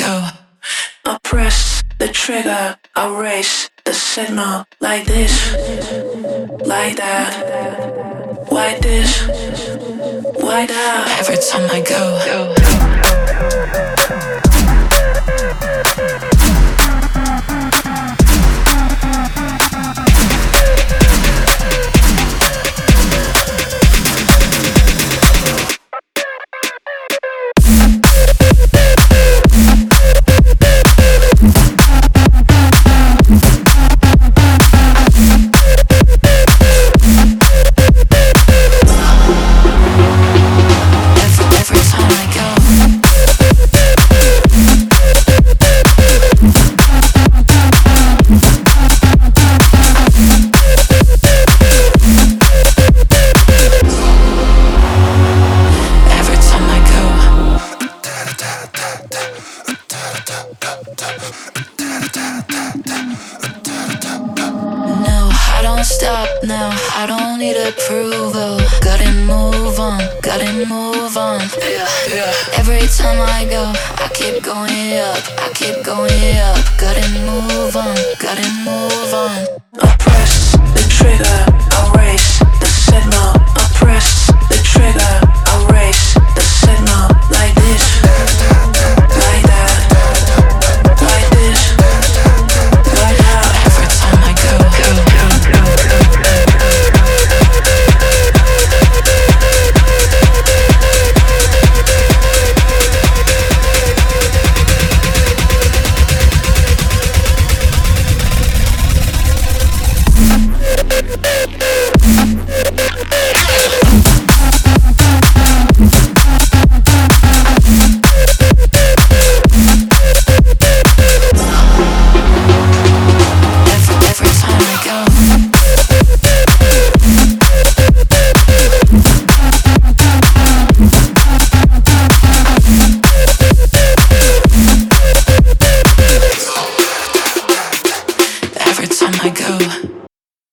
go. I press the trigger, I raise the signal like this, like that. Why this? Why that? Every time I go. No, I don't stop now, I don't need approval. Gotta move on, gotta move on. Yeah. Every time I go, I keep going up, I keep going up. Gotta move on, gotta move on. I press the trigger,